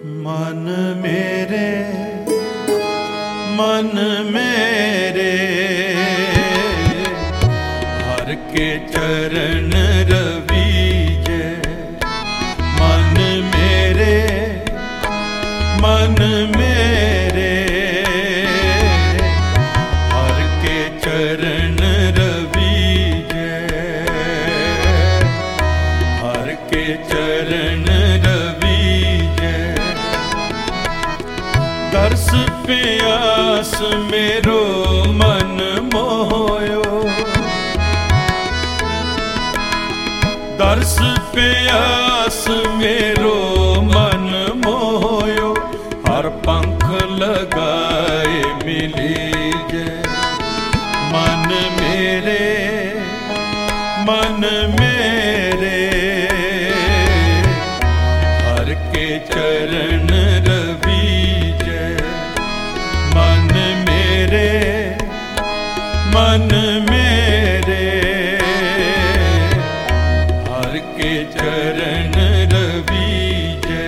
मन मेरे, मन मेरे, हर के चरण रवीजे। मन मेरे, मन मेरे, हर के चरण रवीजे। हर के चरण रवीजे। दर्श प्यास मेरो मन मोयो। दर्श प्यास मेरो मन मोयो। हर पंख लगाए मिलीजे। मन मेरे, मन मेरे, हर के चरण रवीजे। मन मेरे, मन मेरे, हर के चरण रवीजे।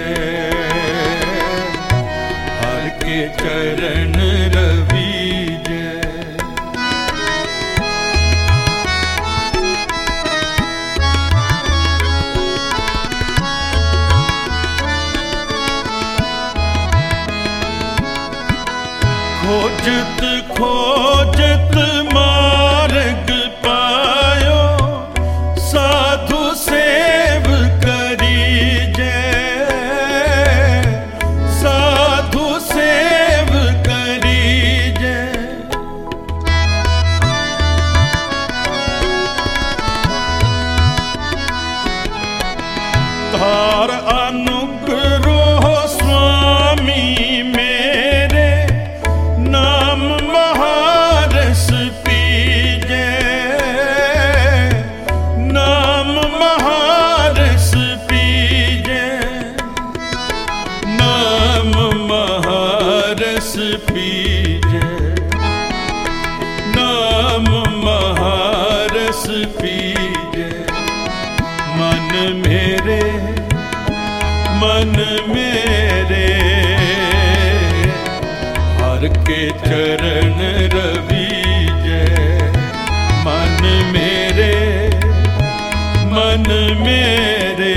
हर के चरण रवीजे। खोजत खोजत मार्ग पायो। साधु सेव करीजे। साधु सेव करीजे। तार अनुग्रह स्वामी मेरे। नाम महारस पीजे। नाम महारस पीजे। नाम महारस पीजे। नाम महारस पीजे। मन मेरे, मन मेरे, हर के चरण रवीजे। मन मेरे, मन मेरे,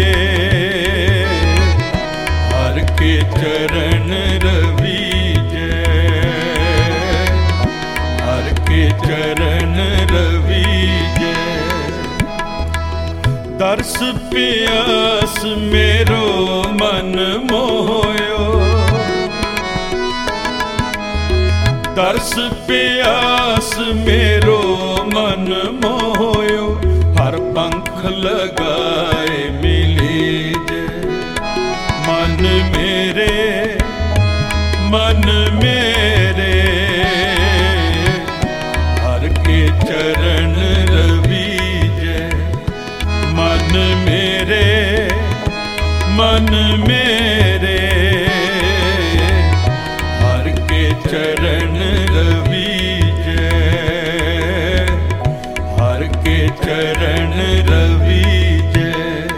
हर के चरण रवीजे। हर के चरण रवीजे। दर्श प्यास मेरो मन मोयो। दर्श प्यास मेरो मन मोयो। हर पंख लगाए मिलीजे। मन मेरे, मन मेरे, हर के चरण रवीजे। मन मेरे, मन मेरे, हर के चरण रवीजे। हर के चरण रवीजे।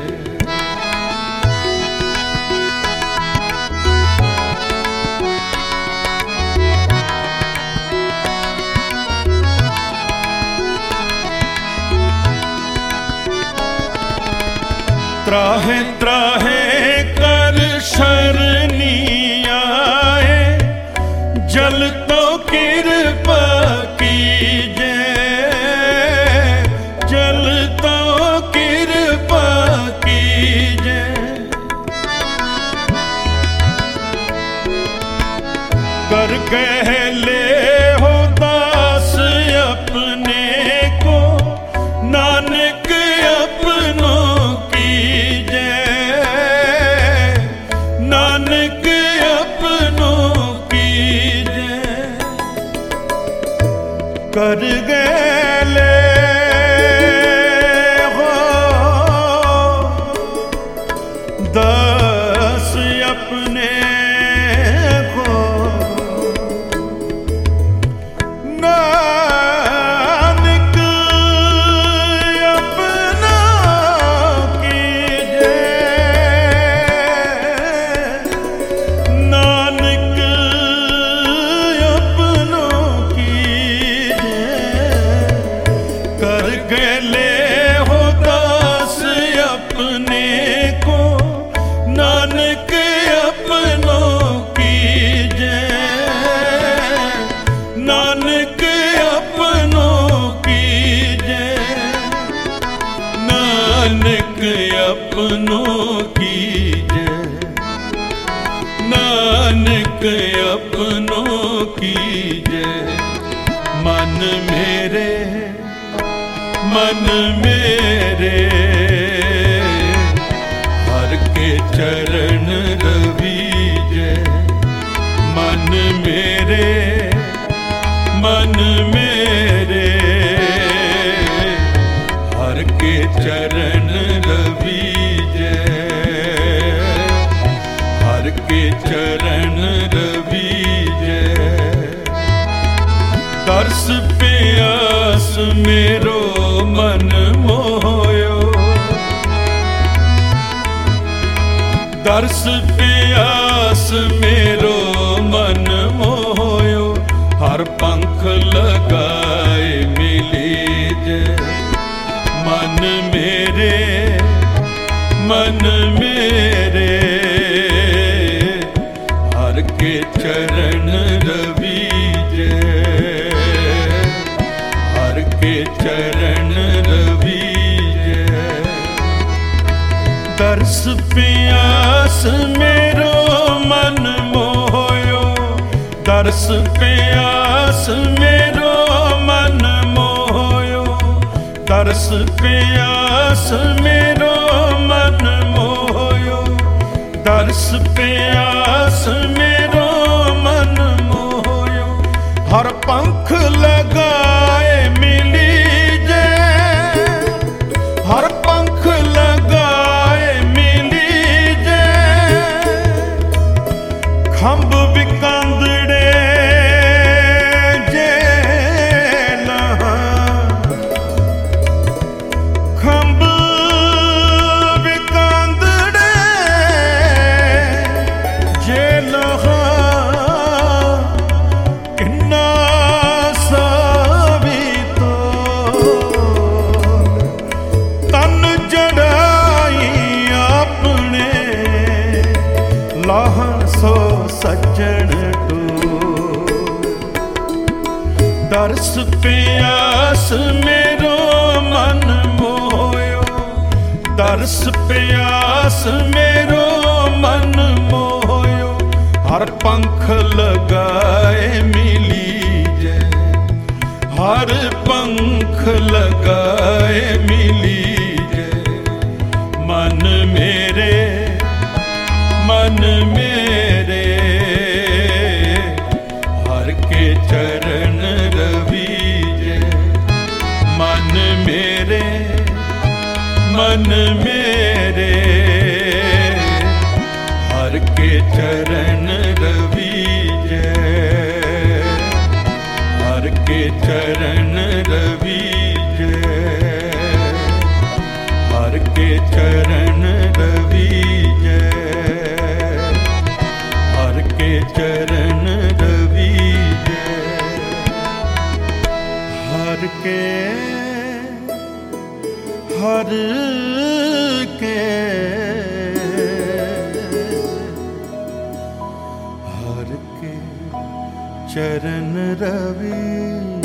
त्राहे त्राहे कर शरणी आए। जल तो कृपा कीजे। जल तो कृपा कीजे। कर कह ले हो दास अपने को। नानक अपनों कीजे। नानक अपनों कीजे। कर गए हो दास अपने को। नानक अपना कीजे। कीजे, नानक अपनों कीजे। मन मेरे हर के चरण रवीजे। मन मेरे हर के चरण रवीजे। हर के चरण रवीजे। दर्श प्यास मेरो मन मोयो। दर्श प्यास मेरो मन मोयो। हर पंख लगाए मिली जे। मन मेरे हर के चरण रवीजे। हर के चरण रवीजे। दर्श प्यास मेरो मन मोयो। दर्श प्यास मेरो मन मोयो। दर्श प्यास मेरो मन मोयो। दर्श प्यास मेरो मन मोयो। हर पंख लगाए मिली जे। हर पंख लगाए मिली जे। खंभ विकांदड़े जे लहा। खंभ विकांदड़े जे लहा। किन्ना सावी तो तन जड़ाई अपने। लाह सो सज्जन तो। दर्श प्यास मेरो मन मोयो। दर्श प्यास मेरो मन मोयो। हर पंख लगाए मिली जे। हर पंख लगाए मिली जे। मन मेरे हर के चरण रवीजे। मन मेरे हर के चरण रवीजे। हर के चरण रवीजे। हर के चरण रवीजे। हर के चरण रवीजे। हर के हर के चरण रवीजे।